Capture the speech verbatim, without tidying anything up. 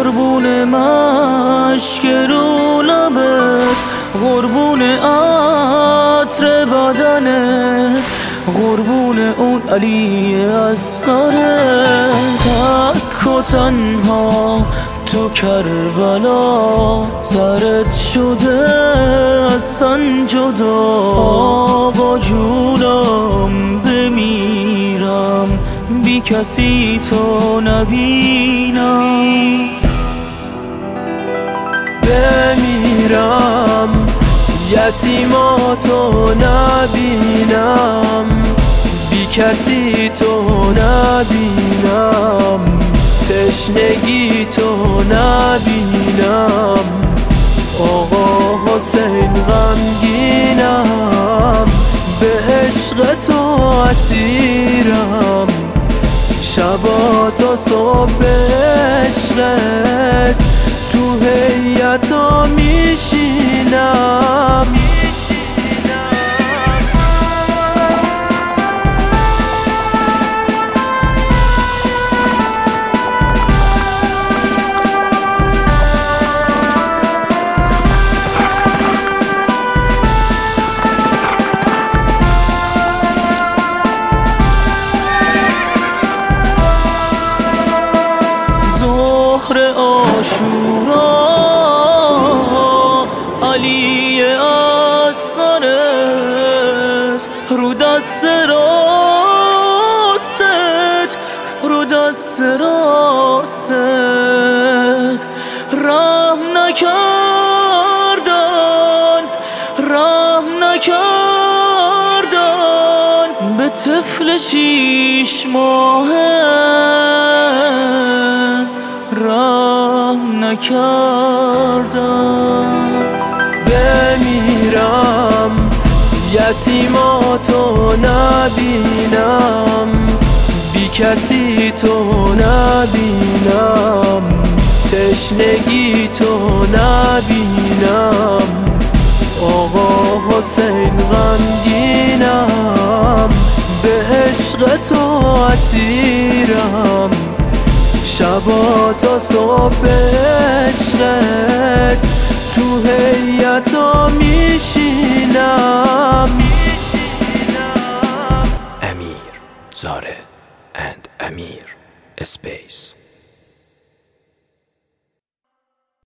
قربون مشک رو لبت، قربون عطر بدنت، قربون اون علی اصغرت. تک و تنها تو کربلا سرت شده اصلا جدا. آقا جونم بمیرم بی کسی تو نبینم. بمیرم یتیماتو نبینم، بی کسی تو نبینم، تشنگی تو نبینم. آقا حسین غمگینم، به عشق تو اسیرم، شبا تا صبح به عشقت تو هیئتا میشینم. ظهر عاشورا علی اصغرت، رو دست راست، رو دست راست رحم نکردن، رحم نکردن به طفل شیش ماهه، رحم نکردن. بمیرم یتیماتو نبینم، بی کسی تو نبینم، تشنگی تو نبینم. آقا حسین غمگینم، به عشق تو اسیرم، شبا تا صبح عشقت تو هیئتا میشینم. امیر زاره and امیر space